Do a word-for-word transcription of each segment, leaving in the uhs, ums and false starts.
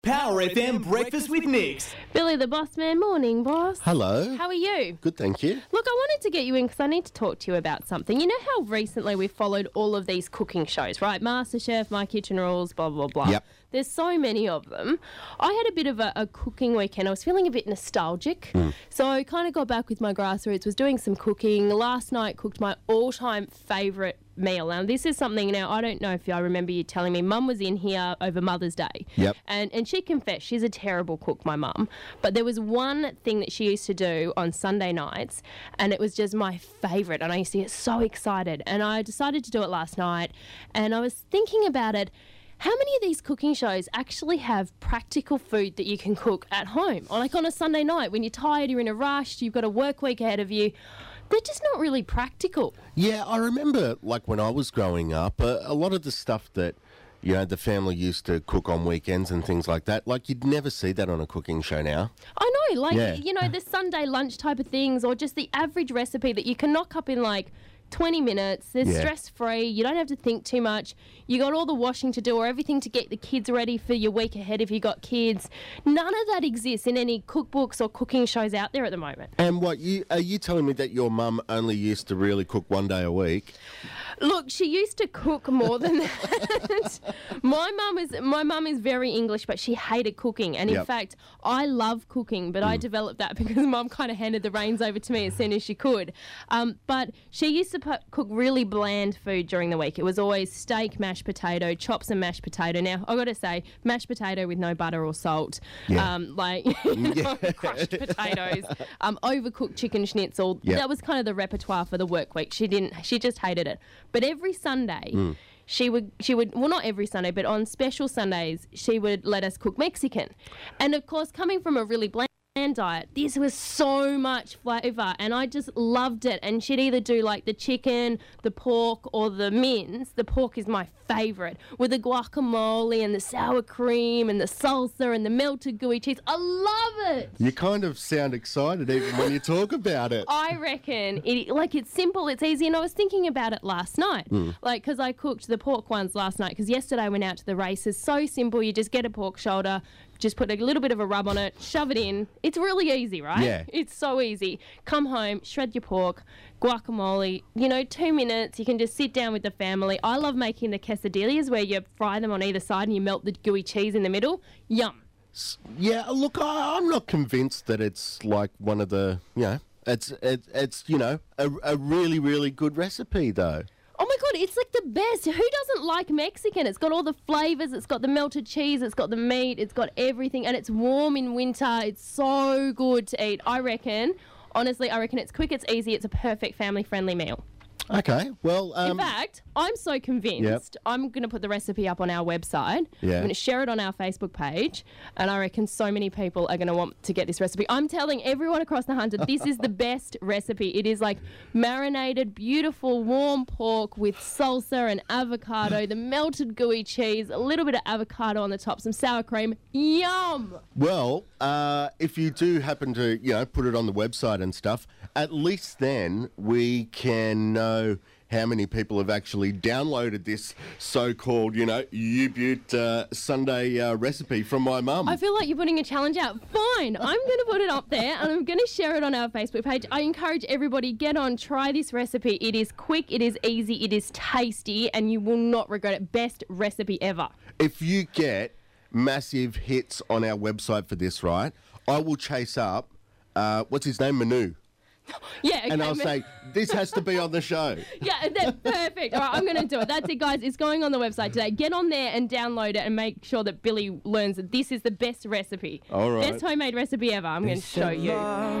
Power F M Breakfast with Nix. Billy the Boss Man, morning, boss. Hello. How are you? Good, thank you. Look, I wanted to get you in because I need to talk to you about something. You know how recently we followed all of these cooking shows, right? MasterChef, My Kitchen Rules, blah, blah, blah. Yep. There's so many of them. I had a bit of a, a cooking weekend. I was feeling a bit nostalgic. Mm. So I kind of got back with my grassroots, was doing some cooking. Last night cooked my all-time favourite meal. Now, this is something, now, I don't know if I remember you telling me, Mum was in here over Mother's Day. Yep. And, and she confessed she's a terrible cook, my mum. But there was one thing that she used to do on Sunday nights, and it was just my favourite. And I used to get so excited. And I decided to do it last night. And I was thinking about it. How many of these cooking shows actually have practical food that you can cook at home? Or like on a Sunday night when you're tired, you're in a rush, you've got a work week ahead of you. They're just not really practical. Yeah, I remember, like, when I was growing up, uh, a lot of the stuff that, you know, the family used to cook on weekends and things like that, like, you'd never see that on a cooking show now. I know, like, Yeah. you know, the Sunday lunch type of things, or just the average recipe that you can knock up in, like, twenty minutes. They're Yeah. stress-free. You don't have to think too much. You got all the washing to do or everything to get the kids ready for your week ahead if you got kids. None of that exists in any cookbooks or cooking shows out there at the moment. And what, you are you telling me that your mum only used to really cook one day a week? Look, she used to cook more than that. my mum is my mum is very English, but she hated cooking. And in Yep. fact, I love cooking, but I developed that because Mum kind of handed the reins over to me as soon as she could. Um, but she used to put, cook really bland food during the week. It was always steak, mashed potato, chops and mashed potato. Now, I've got to say, mashed potato with no butter or salt, Yeah. um, like you know, crushed potatoes, um, overcooked chicken schnitzel. Yep. That was kind of the repertoire for the work week. She didn't. She just hated it. But every Sunday, Mm. she would, she would, well, not every Sunday, but on special Sundays, she would let us cook Mexican. And of course, coming from a really bland diet, this was so much flavour, and I just loved it. And she'd either do like the chicken, the pork, or the mince. The pork is my favourite, with the guacamole and the sour cream and the salsa and the melted gooey cheese. I love it. You kind of sound excited even when you talk about it. I reckon it like it's simple, it's easy, and I was thinking about it last night, Mm. like because I cooked the pork ones last night. Because yesterday I went out to the races. So simple, you just get a pork shoulder, just put a little bit of a rub on it, shove it in. It's really easy, right? Yeah. It's so easy. Come home, shred your pork, guacamole. You know, two minutes. You can just sit down with the family. I love making the quesadillas where you fry them on either side and you melt the gooey cheese in the middle. Yum. S- Yeah, look, I, I'm not convinced that it's like one of the, you know, it's, it, it's you know, a, a really, really good recipe, though. Oh my God, it's like the best. Who doesn't like Mexican? It's got all the flavours, it's got the melted cheese, it's got the meat, it's got everything, and it's warm in winter. It's so good to eat. I reckon, honestly, I reckon it's quick, it's easy, it's a perfect family-friendly meal. Okay, well... Um, In fact, I'm so convinced, Yep. I'm going to put the recipe up on our website. Yeah. I'm going to share it on our Facebook page, and I reckon so many people are going to want to get this recipe. I'm telling everyone across the hundred, this is the best recipe. It is like marinated, beautiful, warm pork with salsa and avocado, the melted gooey cheese, a little bit of avocado on the top, some sour cream. Yum! Well, uh, if you do happen to, you know, put it on the website and stuff, at least then we can know how many people have actually downloaded this so-called, you know, U-Butte uh, Sunday uh, recipe from my mum. I feel like you're putting a challenge out. Fine, I'm going to put it up there and I'm going to share it on our Facebook page. I encourage everybody, get on, try this recipe. It is quick, it is easy, it is tasty, and you will not regret it. Best recipe ever. If you get massive hits on our website for this, right, I will chase up, uh, what's his name, Manu. Yeah, okay, And I'll ma- say, this has to be on the show. Yeah, that's perfect. All right, I'm going to do it. That's it, guys. It's going on the website today. Get on there and download it and make sure that Billy learns that this is the best recipe. All right. Best homemade recipe ever. I'm going to show you.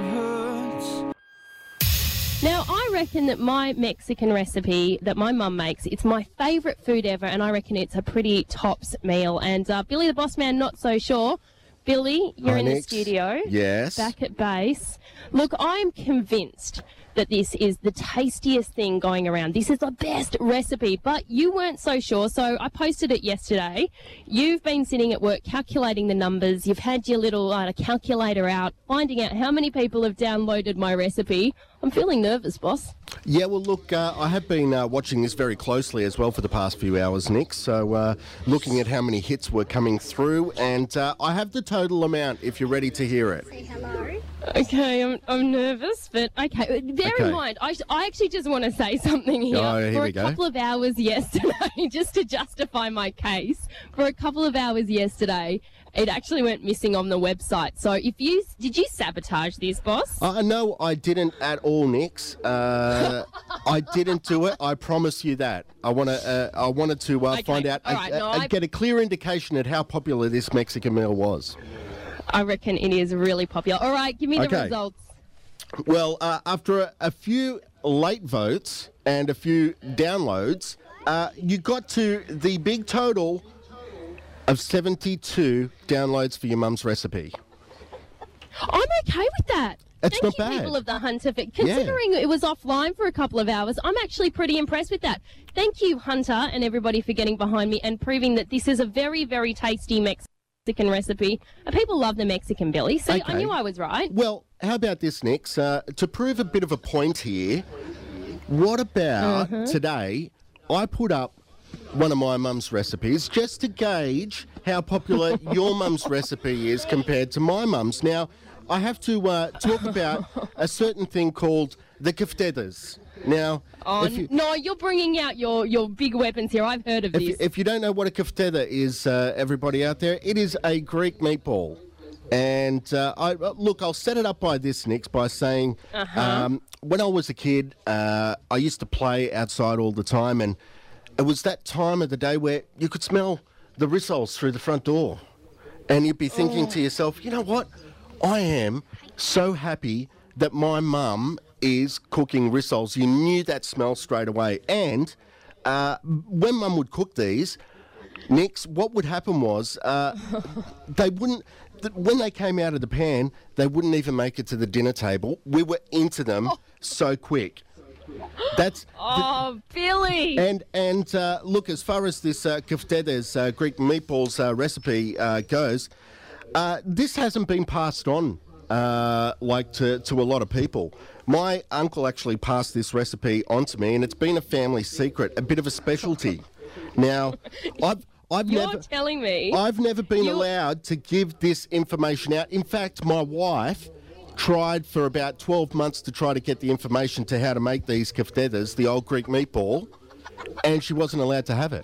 Now, I reckon that my Mexican recipe that my mum makes, it's my favourite food ever, and I reckon it's a pretty tops meal. And uh, Billy the Boss Man, not so sure. Billy, you're Hi, in the Nix. studio. Yes. Back at base. Look, I'm convinced that this is the tastiest thing going around. This is the best recipe, but you weren't so sure, so I posted it yesterday. You've been sitting at work calculating the numbers. You've had your little uh, calculator out, finding out how many people have downloaded my recipe. I'm feeling nervous, boss. Yeah, well, look, uh, I have been uh, watching this very closely as well for the past few hours, Nick. So uh, looking at how many hits were coming through, and uh, I have the total amount if you're ready to hear it. Say hello. Okay, I'm, I'm nervous, but okay. Bear Okay. in mind, I, I actually just want to say something here. Oh, here For we a go. couple of hours yesterday, just to justify my case, for a couple of hours yesterday, it actually went missing on the website. So if you, did you sabotage this, boss? Uh, no, I didn't at all, Nix. Uh, I didn't do it. I promise you that. I want to. Uh, I wanted to uh, Okay, find out, all right, uh, no, uh, I- get a clear indication at how popular this Mexican meal was. I reckon it is really popular. All right, give me the Okay. results. Well, uh, after a, a few late votes and a few downloads, uh, you got to the big total of seventy-two downloads for your mum's recipe. I'm okay with that. That's Thank not you, bad. people of the Hunter. For, considering it was offline for a couple of hours, I'm actually pretty impressed with that. Thank you, Hunter, and everybody for getting behind me and proving that this is a very, very tasty Mexican recipe. And people love the Mexican Billy. See, I Okay. knew I was right. Well, how about this, Nix? Uh, to prove a bit of a point here, what about today I put up one of my mum's recipes just to gauge how popular your mum's recipe is compared to my mum's. Now, I have to uh, talk about a certain thing called the keftedes. Now, Oh, if you, no, you're bringing out your, your big weapons here. I've heard of if, this. you, if you don't know what a kefteda is, uh, everybody out there, it is a Greek meatball. And uh, I uh, look, I'll set it up by this, Nix, by saying um, when I was a kid, uh, I used to play outside all the time, and it was that time of the day where you could smell the rissoles through the front door. And you'd be thinking to yourself, you know what? I am so happy that my mum is cooking rissoles. You knew that smell straight away. And uh, when mum would cook these, Nix, what would happen was uh, they wouldn't, th- when they came out of the pan, they wouldn't even make it to the dinner table. We were into them so quick. That's oh, Billy. and and uh, look, as far as this uh, keftedes uh, Greek meatballs uh, recipe uh, goes, uh, this hasn't been passed on uh, like to, to a lot of people. My uncle actually passed this recipe on to me, and it's been a family secret, a bit of a specialty. Now, I've I've You're never telling me. I've never been You- allowed to give this information out. In fact, my wife tried for about twelve months to try to get the information to how to make these keftedes, the old Greek meatball, and she wasn't allowed to have it.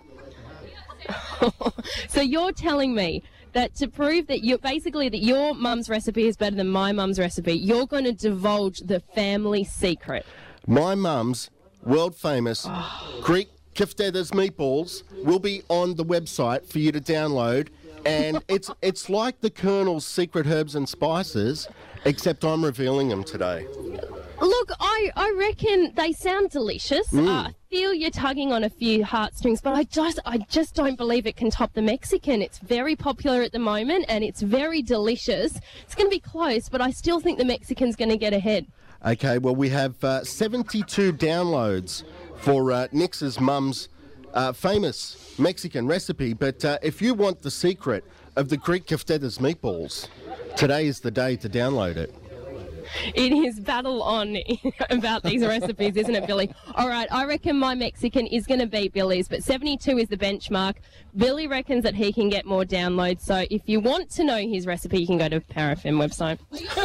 So you're telling me that to prove that you basically that your mum's recipe is better than my mum's recipe, you're going to divulge the family secret. My mum's world famous Greek keftedes meatballs will be on the website for you to download, and it's it's like the Colonel's secret herbs and spices, except I'm revealing them today. Look, I, I reckon they sound delicious. Mm. Uh, I feel you're tugging on a few heartstrings, but I just I just don't believe it can top the Mexican. It's very popular at the moment, and it's very delicious. It's going to be close, but I still think the Mexican's going to get ahead. Okay, well, we have uh, seventy-two downloads for uh, Nix's mum's uh, famous Mexican recipe. But uh, if you want the secret of the Greek keftedes meatballs, today is the day to download it. It is battle on about these recipes, isn't it, Billy? All right, I reckon my Mexican is going to beat Billy's, but seventy-two is the benchmark. Billy reckons that he can get more downloads, so if you want to know his recipe, you can go to Power F M website.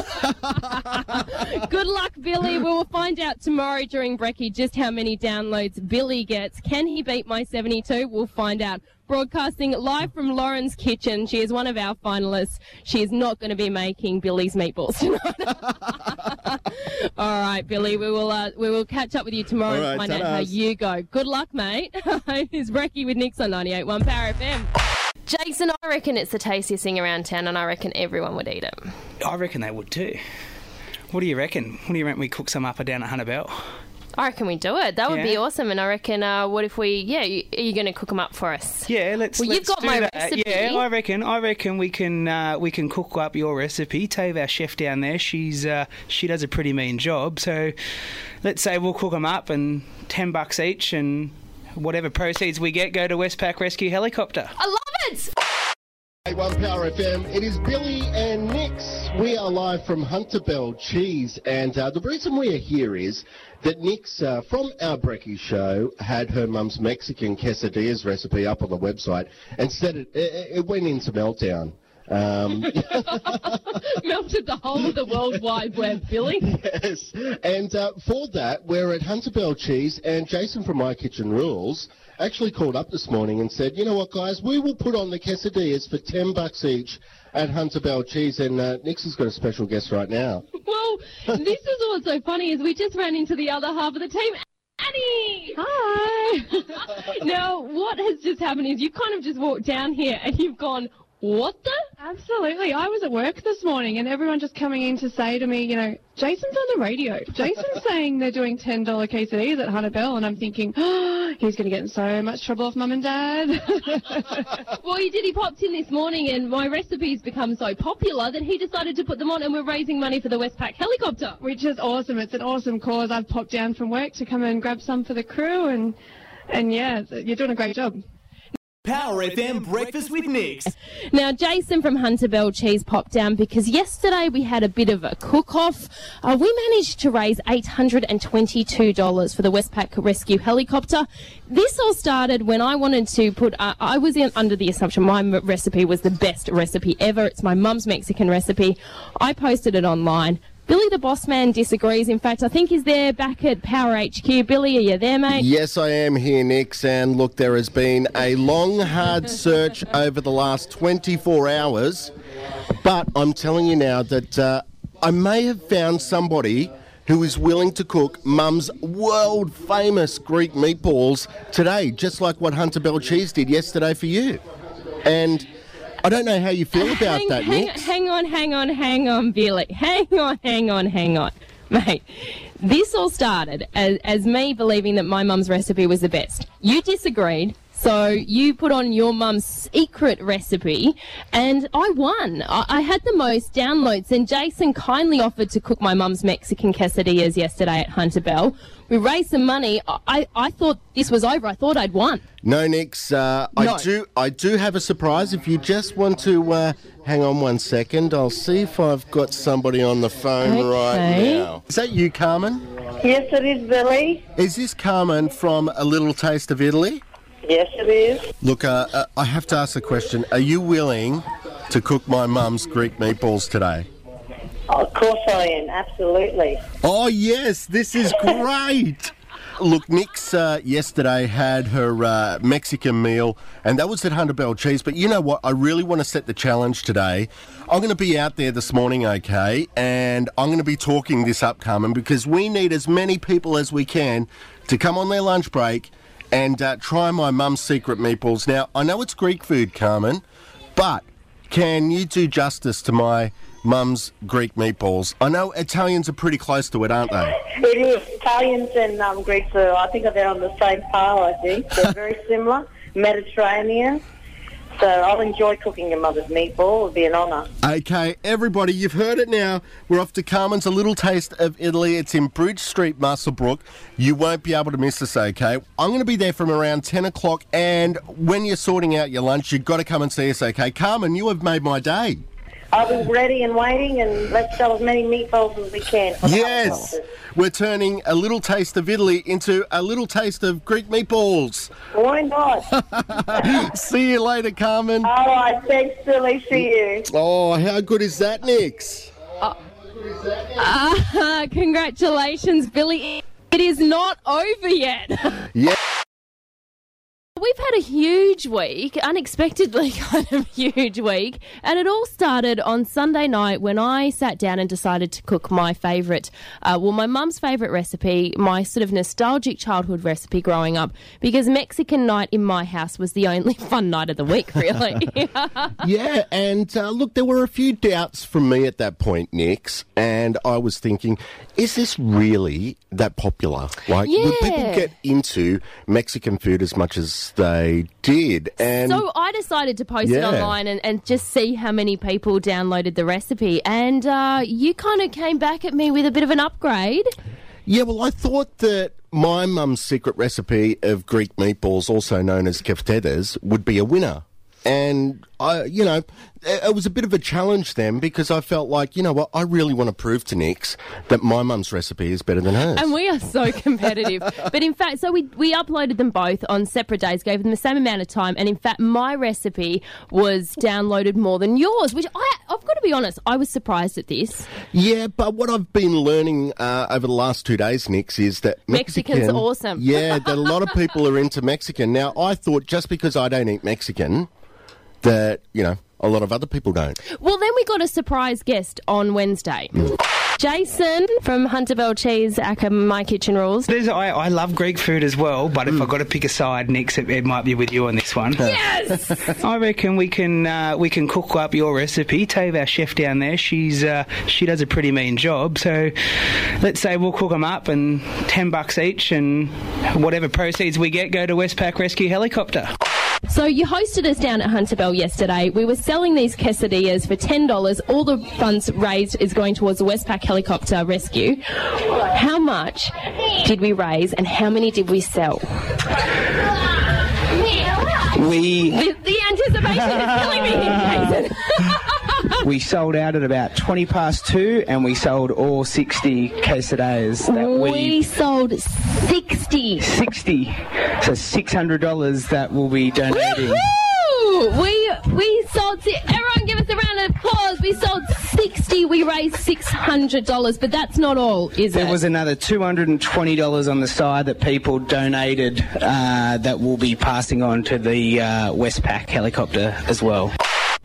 Good luck, Billy. We will find out tomorrow during Brekkie just how many downloads Billy gets. Can he beat my seventy-two? We'll find out. Broadcasting live from Lauren's kitchen. She is one of our finalists. She is not going to be making Billy's meatballs tonight. All right, Billy, we will uh, we will catch up with you tomorrow All and right, find out how ta-das. you go. Good luck, mate. It's Brekkie with Nix on ninety-eight point one Power F M. Jason, I reckon it's the tastiest thing around town, and I reckon everyone would eat it. I reckon they would too. What do you reckon? What do you reckon we cook some up or down at Hunter Bell? I reckon we do it. That would be Yeah. awesome. And I reckon, uh, what if we, yeah, you, are you going to cook them up for us? Yeah, let's. Well, let's you've got do my that. recipe. Yeah, I reckon. I reckon we can uh, we can cook up your recipe. Tave, our chef down there, she's uh, she does a pretty mean job. So, let's say we'll cook them up and ten bucks each, and whatever proceeds we get go to Westpac Rescue Helicopter. I love it! one Power F M, it is Billy and Nix. We are live from Hunter Bell Cheese, and uh, the reason we are here is that Nix, uh, from our Brekkie show, had her mum's Mexican quesadillas recipe up on the website and said it, it, it went into meltdown. Um, Melted the whole of the World Wide Web, Billy. yes, and uh, for that, we're at Hunter Bell Cheese, and Jason from My Kitchen Rules actually called up this morning and said, you know what, guys, we will put on the quesadillas for ten bucks each at Hunter Bell Cheese, and uh, Nix has got a special guest right now. Well, this is what's so funny is we just ran into the other half of the team. Annie! Hi! Now, what has just happened is you kind of just walked down here and you've gone, what the? Absolutely. I was at work this morning and everyone just coming in to say to me, you know, Jason's on the radio. Jason's saying they're doing ten dollar quesadillas at Hunter Bell, and I'm thinking, oh, he's going to get in so much trouble off Mum and Dad. Well, he did. He popped in this morning and my recipe's become so popular that he decided to put them on, and we're raising money for the Westpac helicopter. Which is awesome. It's an awesome cause. I've popped down from work to come and grab some for the crew, and, and yeah, you're doing a great job. Power F M Breakfast with Nix. Now, Jason from Hunter Bell Cheese popped down because yesterday we had a bit of a cook-off. Uh, we managed to raise eight hundred twenty-two dollars for the Westpac Rescue Helicopter. This all started when I wanted to put, uh, I was in, under the assumption my m- recipe was the best recipe ever. It's my mum's Mexican recipe. I posted it online. Billy the Boss Man disagrees. In fact, I think he's there back at Power H Q. Billy, are you there, mate? Yes, I am here, Nix, and look, there has been a long, hard search over the last twenty-four hours, but I'm telling you now that uh, I may have found somebody who is willing to cook Mum's world-famous Greek meatballs today, just like what Hunter Bell Cheese did yesterday for you. And I don't know how you feel about hang, that, hang, Nix. hang on, hang on, hang on, Billy. Hang on, hang on, hang on. Mate, this all started as, as me believing that my mum's recipe was the best. You disagreed, so you put on your mum's secret recipe, and I won. I, I had the most downloads, and Jason kindly offered to cook my mum's Mexican quesadillas yesterday at Hunter Bell. We raised some money. I, I thought this was over. I thought I'd won. No, Nix, uh, No. I do I do have a surprise. If you just want to uh, hang on one second, I'll see if I've got somebody on the phone right Okay. now. Is that you, Carmen? Yes, it is, Billy. Is this Carmen from A Little Taste of Italy? Yes, it is. Look, uh, uh, I have to ask a question. Are you willing to cook my mum's Greek meatballs today? Of course I am, absolutely. Oh, yes, this is great. Look, Nix uh, yesterday had her uh, Mexican meal, and that was at Hunter Bell Cheese. But you know what? I really want to set the challenge today. I'm going to be out there this morning, okay, and I'm going to be talking this up, Carmen, because we need as many people as we can to come on their lunch break and uh, try my mum's secret meatballs. Now, I know it's Greek food, Carmen, but can you do justice to my mum's Greek meatballs? I know Italians are pretty close to it, aren't they? It is. Italians and um, Greeks are, I think they're on the same par, I think. They're very similar, Mediterranean. So I'll enjoy cooking your mother's meatball. It would be an honour. Okay, everybody, you've heard it now. We're off to Carmen's A Little Taste of Italy. It's in Bridge Street, Muswellbrook. You won't be able to miss us, okay? I'm going to be there from around ten o'clock, and when you're sorting out your lunch, you've got to come and see us, okay? Carmen, you have made my day. I'll be ready and waiting, and let's sell as many meatballs as we can. for the Yes, helicopters. we're turning A Little Taste of Italy into A Little Taste of Greek meatballs. Why not? See you later, Carmen. All right, thanks, Billy. See you. Oh, how good is that, Nix? Ah, congratulations, Billy. It is not over yet. Yeah. we've had a huge week, unexpectedly kind of huge week, and it all started on Sunday night when I sat down and decided to cook my favourite, uh, well, my mum's favourite recipe, my sort of nostalgic childhood recipe growing up, because Mexican night in my house was the only fun night of the week, really. Yeah, and uh, look, there were a few doubts from me at that point, Nix, and I was thinking, is this really that popular? Like, Yeah. would people get into Mexican food as much as they did? And So I decided to post it Yeah. online and, and just see how many people downloaded the recipe. And uh, you kind of came back at me with a bit of an upgrade. yeah, well, I thought that my mum's secret recipe of Greek meatballs, also known as keftedes, would be a winner. And, I, you know, it it was a bit of a challenge then because I felt like, you know what, I really want to prove to Nix that my mum's recipe is better than hers. And we are so competitive. But in fact, so we, we uploaded them both on separate days, gave them the same amount of time. And in fact, my recipe was downloaded more than yours, which I, I've got to be honest, I was surprised at this. Yeah, but what I've been learning uh, over the last two days, Nix, is that Mexican's Mexican, awesome. Yeah, that a lot of people are into Mexican. Now, I thought just because I don't eat Mexican, that, you know, a lot of other people don't. Well, then we got a surprise guest on Wednesday. Jason from Hunterbell Cheese, aka My Kitchen Rules. There's, I, I love Greek food as well, but if I've got to pick a side, Nix, it, it might be with you on this one. Yes! I reckon we can uh, we can cook up your recipe. Tave, our chef down there, she's uh, she does a pretty mean job. So let's say we'll cook them up, and ten bucks each, and whatever proceeds we get go to Westpac Rescue Helicopter. So you hosted us down at Hunterbell yesterday. We were selling these quesadillas for ten dollars. All the funds raised is going towards the Westpac Helicopter Rescue. How much did we raise and how many did we sell? We The, the anticipation is killing me here, Jason. we sold out at about twenty past two, and we sold all sixty quesadillas that we we sold sixty. sixty, so six hundred dollars that we'll be donating. Woo-hoo! We we sold. si- Everyone, give us a round of applause. We sold sixty. We raised six hundred dollars, but that's not all, is There it? was another two hundred and twenty dollars on the side that people donated uh, that we'll be passing on to the uh, Westpac helicopter as well.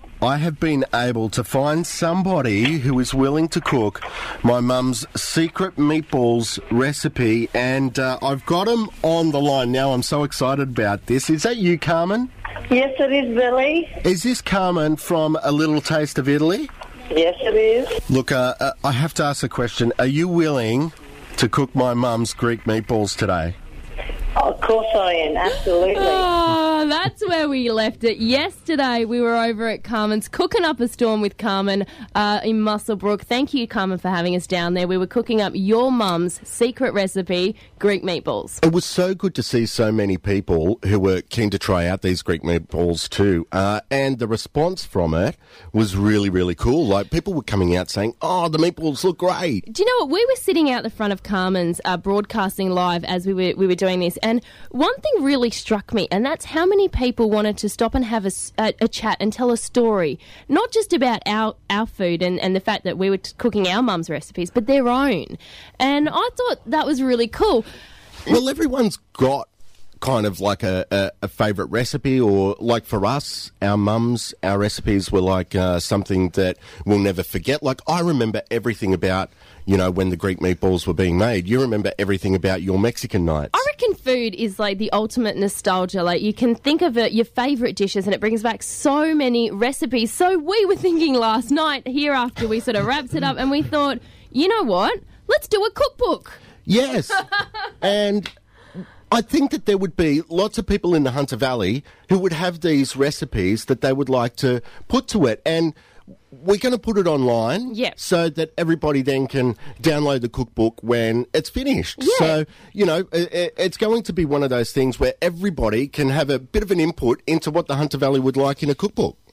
I have been able to find somebody who is willing to cook my mum's secret meatballs recipe, and uh, I've got him on the line now. I'm so excited about this. Is that you, Carmen? Yes, it is, Billy. Is this Carmen from A Little Taste of Italy? Yes, it is. Look, uh, uh, I have to ask a question. Are you willing to cook my mum's Greek meatballs today? Of course I am, absolutely. Oh, that's where we left it. Yesterday, we were over at Carmen's, cooking up a storm with Carmen uh, in Muswellbrook. Thank you, Carmen, for having us down there. We were cooking up your mum's secret recipe, Greek meatballs. It was so good to see so many people who were keen to try out these Greek meatballs too. Uh, and the response from it was really, really cool. Like, people were coming out saying, oh, the meatballs look great. Do you know what? We were sitting out the front of Carmen's uh, broadcasting live as we were we were doing this, and one thing really struck me, and that's how many people wanted to stop and have a, s- a- a chat and tell a story, not just about our, our food and, and the fact that we were t- cooking our mum's recipes, but their own. And I thought that was really cool. Well, everyone's got kind of like a, a, a favourite recipe, or like for us, our mums, our recipes were like uh, something that we'll never forget. Like, I remember everything about, you know, when the Greek meatballs were being made. You remember everything about your Mexican nights. I reckon food is like the ultimate nostalgia. Like, you can think of it, your favourite dishes, and it brings back so many recipes. So we were thinking last night here after we sort of wrapped it up, and we thought, you know what? Let's do a cookbook. Yes. And I think that there would be lots of people in the Hunter Valley who would have these recipes that they would like to put to it. And we're going to put it online, Yep. so that everybody then can download the cookbook when it's finished. Yeah. So, you know, it, it's going to be one of those things where everybody can have a bit of an input into what the Hunter Valley would like in a cookbook.